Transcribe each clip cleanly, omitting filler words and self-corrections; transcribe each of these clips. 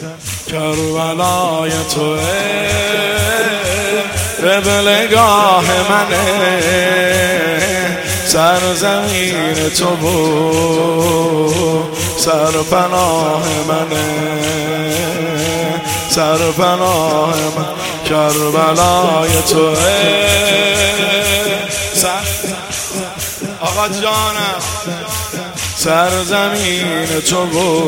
کربلای تو قبلگاه منه، سرزمین تو سرپناه منه، سرپناه من. کربلای تو آقا جانم، سرزمین تو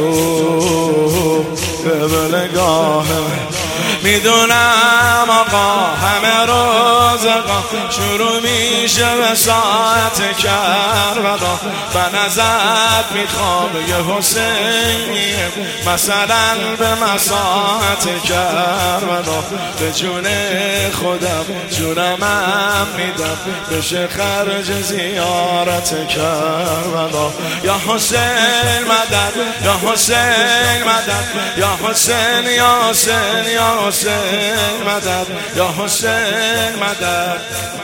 قبلگاه. میدونم آقا همه روزگار شروع میشه به ساعت کربلا، به نظر میخوام یه حسینی مثلا به مساحت کربلا، به جون خودم جونمم میدم بشه خرج زیارت کربلا. یا حسین مدد، یا حسین مدد، یا حسین، یا حسین، یا حسین مدد، یا حسین مدد.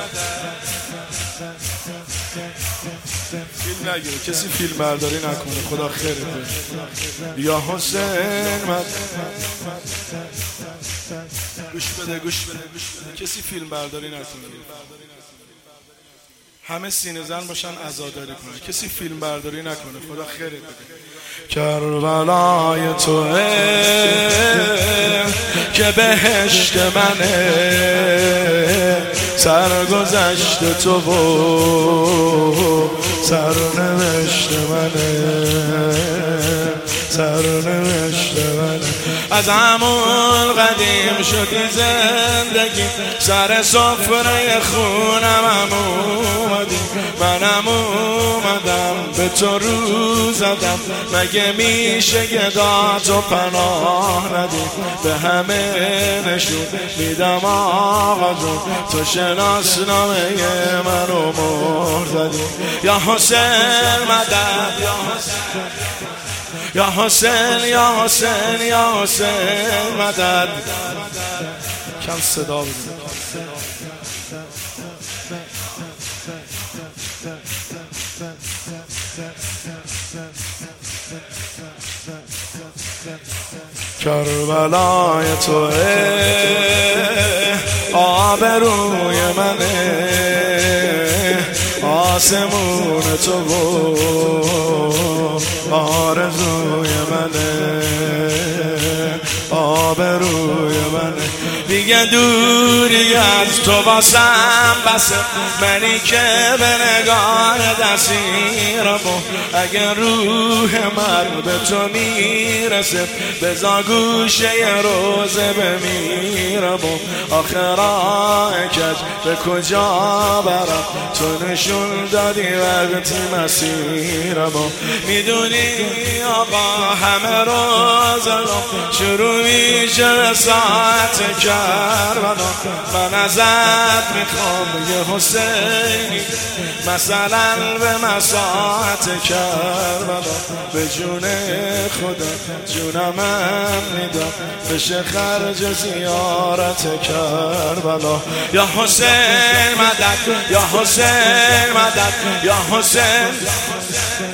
فیلم نگیره، کسی فیلم برداری نکنه، خدا خیرت بده. یا حسین مدد. گوش بده، گوش بده، گوش بده. کسی فیلم برداری نکنه، همه سینه زن باشن عزاداری کنه، کسی فیلم برداری نکنه، خدا خیرت بده. کربلای تو که بهشت منه، سرگذشت تو سرنوشت منه، سرنوشت منه. از همون قدیم شدی زندگی، سر سفره خونم اومدی، منم اومدم به تو رو زدم، مگه میشه گداتو پناه ندی؟ به همه نشون میدم آقا جون، تو شناسنامه منو مهر زدی. یا حسین مدد، یا حسین، یا حسین، یا حسین، یا حسین مدد. کم صدا بزن. کربلای تو آبروی منه، آسمون تو آرزوی منه، آبروی منه. دیگه دوری از تو واسم بسه، منی که به نگاه دستیرم، اگه روح من به تو میرسه بزا گوشه روزه بمیرم. آخرای کج به کجا برم، تو نشون دادی وقتی مسیرم. میدونی آقا همه روزگار شروع میشه به ساعت کربلا، من ازت میخوام یه حسینی مثلا به مساحت کربلا، به جون خدا جونمم میدم بشه خرج زیارت کربلا. یا حسین مدد، یا حسین مدد، یا حسین.